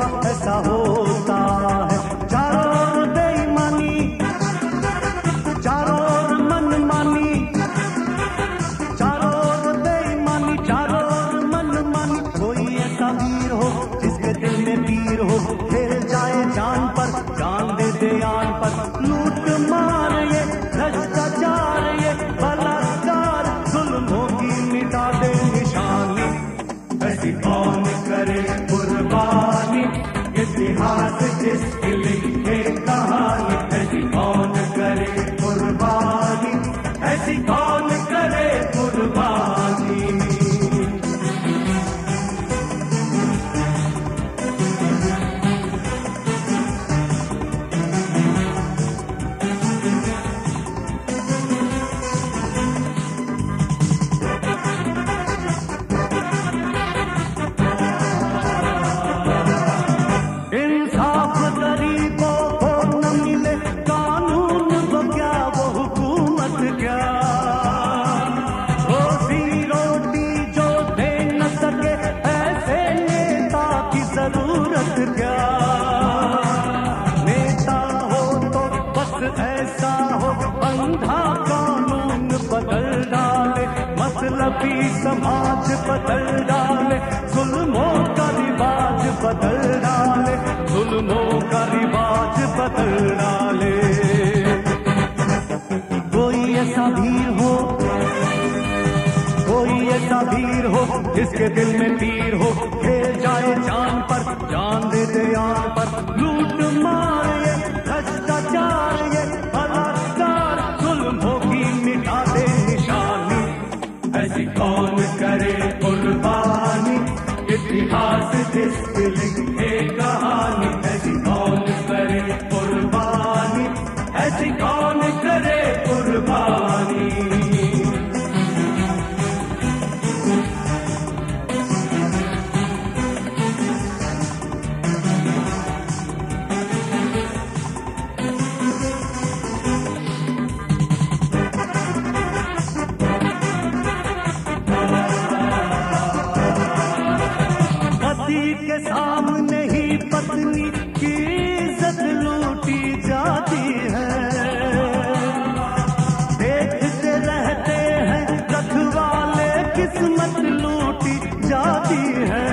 ऐसा होता है। चारों ओर बेईमानी, चारों ओर मनमानी, चारों ओर बेईमानी, चारों ओर मनमानी। कोई ऐसा वीर हो जिसके दिल में पीर हो, खेल जाए जान पर, जान दे दे आन पर। लूट मार ये भ्रष्टाचार, ये बलात्कार, जुल्मों की मिटा दे निशानी। ऐसी कौन करे कुर्बानी, इतिहास जिसकी लिखे कहानी। ऐसी कौन करे कुर्बानी, ऐसी कौन करे कुर्बानी। इंसाफ गरीबों को न मिले, कानून वो क्या वो हुकूमत क्या। रोजी रोटी जो दे न सके, ऐसे नेता की जरूरत क्या। नेता हो तो बस ऐसा हो, अंधा कानून बदल डाले, मतलबी समाज बदल डाले, जुल्मों का रिवाज बदल डाले, जुल्मों का रिवाज बदल डाले। कोई ऐसा वीर हो, कोई ऐसा वीर हो जिसके दिल में तीर हो, खेल जाए जान पर, जान दे दे आन पर। लूट मार ये भ्रष्टाचार, ये बलात्कार, जुल्मों की मिटा दे निशानी। ऐसी कौन करे कुर्बानी, इतिहास जिसकी लिखे कहानी। ऐसी कौन करे कुर्बानी, ऐसी कौन करे कुर्बानी। पति के सामने ही पत्नी की इज्जत लूटी जाती है। देखते रहते हैं रखवाले, किस्मत लूटी जाती है।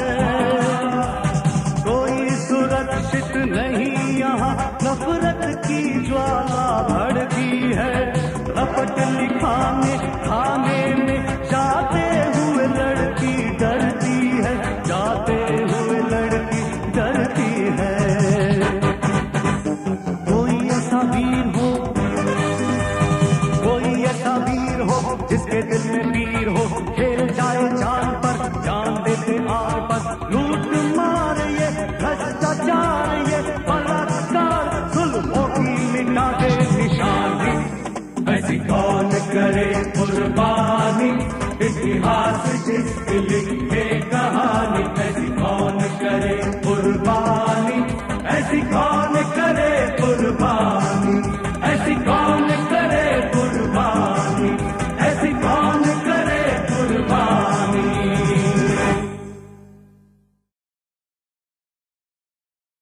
कोई सुरक्षित नहीं यहाँ, नफरत की ज्वाला भड़की है। रपट लिखाने खाने में जाते हुए लड़की डरती है, जाते हुए लड़की डरती है। कोई ऐसा वीर हो, कोई ऐसा वीर हो जिसके दिल में पीर हो, खेल जाए जान पर, जान दे दे आन पर। लूट मार ये भ्रष्टाचार, ये बलात्कार, जुल्मों की मिटा दे निशानी। ऐसी कौन करे कुर्बानी, इतिहास जिसकी लिखे कहानी। ऐसी कौन करे कुर्बानी, ऐसी कौन करे कुर्बानी।